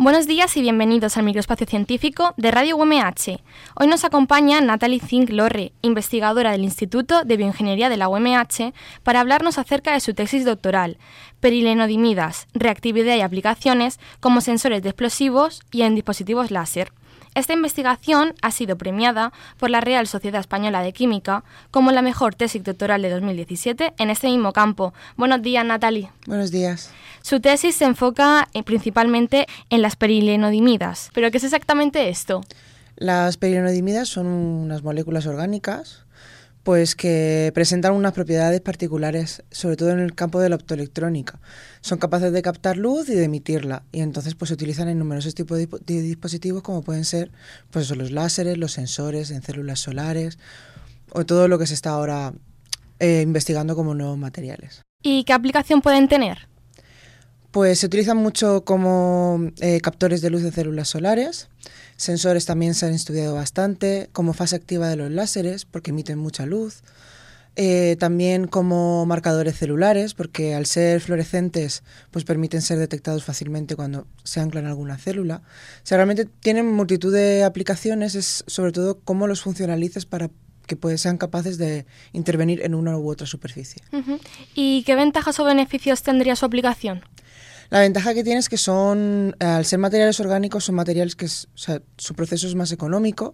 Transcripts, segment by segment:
Buenos días y bienvenidos al microespacio científico de Radio UMH. Hoy nos acompaña Natalie Zink-Lorre, investigadora del Instituto de Bioingeniería de la UMH, para hablarnos acerca de su tesis doctoral, perilenodimidas, reactividad y aplicaciones como sensores de explosivos y en dispositivos láser. Esta investigación ha sido premiada por la Real Sociedad Española de Química como la mejor tesis doctoral de 2017 en este mismo campo. Buenos días, Natalie. Buenos días. Su tesis se enfoca principalmente en las perilenodimidas. ¿Pero qué es exactamente esto? Las perilenodimidas son unas moléculas orgánicas pues que presentan unas propiedades particulares, sobre todo en el campo de la optoelectrónica. Son capaces de captar luz y de emitirla, y entonces pues se utilizan en numerosos tipos de dispositivos, como pueden ser pues eso, los láseres, los sensores en células solares, o todo lo que se está ahora investigando como nuevos materiales. ¿Y qué aplicación pueden tener? Pues se utilizan mucho como captores de luz de células solares. Sensores también se han estudiado bastante, como fase activa de los láseres, porque emiten mucha luz. También como marcadores celulares, porque al ser fluorescentes pues permiten ser detectados fácilmente cuando se anclan a alguna célula. O sea, realmente tienen multitud de aplicaciones, es sobre todo cómo los funcionalices para que sean capaces de intervenir en una u otra superficie. Uh-huh. ¿Y qué ventajas o beneficios tendría su aplicación? La ventaja que tiene es que al ser materiales orgánicos, son materiales que su proceso es más económico,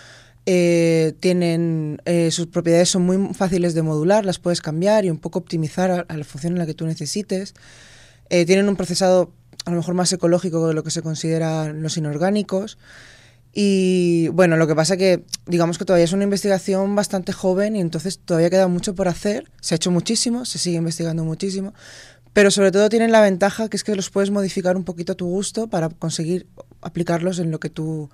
sus propiedades son muy fáciles de modular, las puedes cambiar y un poco optimizar a la función en la que tú necesites. Tienen un procesado a lo mejor más ecológico de lo que se consideran los inorgánicos. Y bueno, lo que pasa que digamos que todavía es una investigación bastante joven y entonces todavía queda mucho por hacer. Se ha hecho muchísimo, se sigue investigando muchísimo. Pero sobre todo tienen la ventaja que es que los puedes modificar un poquito a tu gusto para conseguir aplicarlos en lo que tú,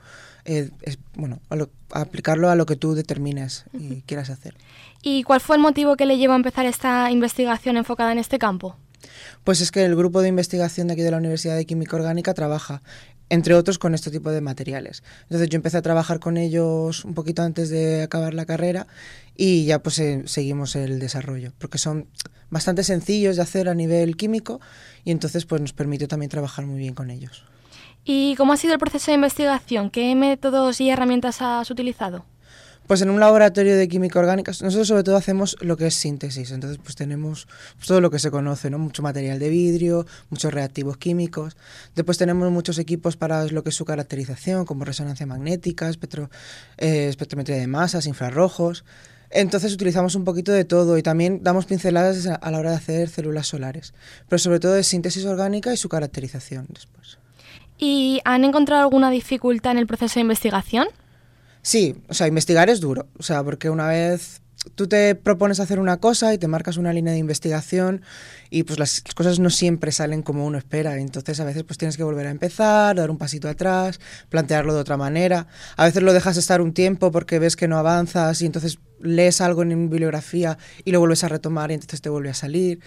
aplicarlo a lo que tú determines y quieras hacer. ¿Y cuál fue el motivo que le llevó a empezar esta investigación enfocada en este campo? Pues es que el grupo de investigación de aquí de la Universidad de Química Orgánica trabaja, entre otros, con este tipo de materiales. Entonces yo empecé a trabajar con ellos un poquito antes de acabar la carrera y ya pues seguimos el desarrollo, porque son bastante sencillos de hacer a nivel químico y entonces pues nos permitió también trabajar muy bien con ellos. ¿Y cómo ha sido el proceso de investigación? ¿Qué métodos y herramientas has utilizado? Pues en un laboratorio de química orgánica, nosotros sobre todo hacemos lo que es síntesis, entonces pues tenemos todo lo que se conoce, ¿no? Mucho material de vidrio, muchos reactivos químicos, después tenemos muchos equipos para lo que es su caracterización, como resonancia magnética, espectrometría de masas, infrarrojos. Entonces utilizamos un poquito de todo y también damos pinceladas a la hora de hacer células solares, pero sobre todo de síntesis orgánica y su caracterización después. ¿Y han encontrado alguna dificultad en el proceso de investigación? Sí, investigar es duro, porque una vez tú te propones hacer una cosa y te marcas una línea de investigación y pues las cosas no siempre salen como uno espera, entonces a veces pues tienes que volver a empezar, dar un pasito atrás, plantearlo de otra manera, a veces lo dejas estar un tiempo porque ves que no avanzas y entonces lees algo en bibliografía y lo vuelves a retomar y entonces te vuelve a salir.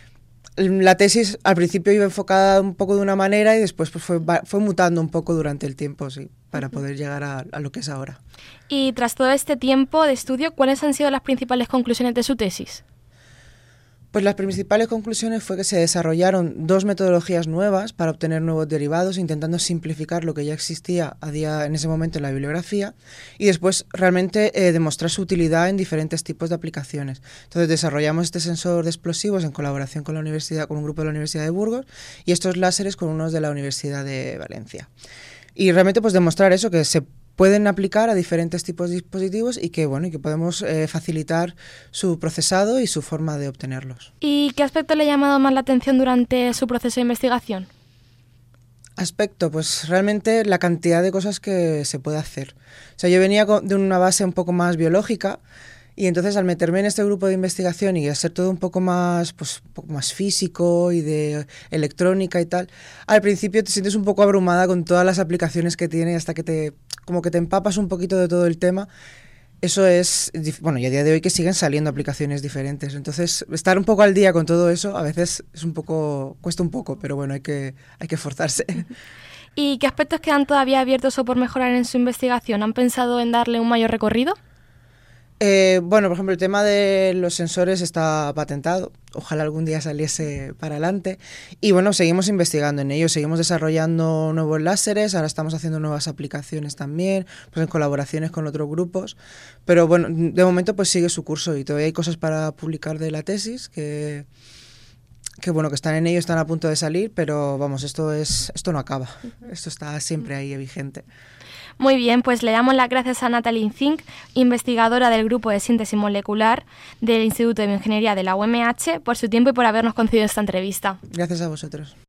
La tesis al principio iba enfocada un poco de una manera y después pues fue mutando un poco durante el tiempo, sí, para poder llegar a lo que es ahora. Y tras todo este tiempo de estudio, ¿cuáles han sido las principales conclusiones de su tesis? Pues las principales conclusiones fue que se desarrollaron 2 metodologías nuevas para obtener nuevos derivados, intentando simplificar lo que ya existía en ese momento en la bibliografía y después realmente demostrar su utilidad en diferentes tipos de aplicaciones. Entonces desarrollamos este sensor de explosivos en colaboración con un grupo de la Universidad de Burgos y estos láseres con unos de la Universidad de Valencia. Y realmente pues demostrar eso, que se pueden aplicar a diferentes tipos de dispositivos y que podemos facilitar su procesado y su forma de obtenerlos. ¿Y qué aspecto le ha llamado más la atención durante su proceso de investigación? Aspecto, pues realmente la cantidad de cosas que se puede hacer. Yo venía de una base un poco más biológica y entonces al meterme en este grupo de investigación y hacer todo un poco más físico y de electrónica y tal, al principio te sientes un poco abrumada con todas las aplicaciones que tiene hasta que te empapas un poquito de todo el tema. Eso es, y a día de hoy que siguen saliendo aplicaciones diferentes. Entonces, estar un poco al día con todo eso a veces cuesta un poco, pero bueno, hay que esforzarse. ¿Y qué aspectos quedan todavía abiertos o por mejorar en su investigación? ¿Han pensado en darle un mayor recorrido? Bueno, por ejemplo, el tema de los sensores está patentado. Ojalá algún día saliese para adelante. Y bueno, seguimos investigando en ello, seguimos desarrollando nuevos láseres, ahora estamos haciendo nuevas aplicaciones también, pues en colaboraciones con otros grupos. Pero bueno, de momento pues sigue su curso y todavía hay cosas para publicar de la tesis que bueno, que están en ello, están a punto de salir, pero vamos, esto no acaba. Esto está siempre ahí vigente. Muy bien, pues le damos las gracias a Natalie Zink, investigadora del Grupo de Síntesis Molecular del Instituto de Bioingeniería de la UMH, por su tiempo y por habernos concedido esta entrevista. Gracias a vosotros.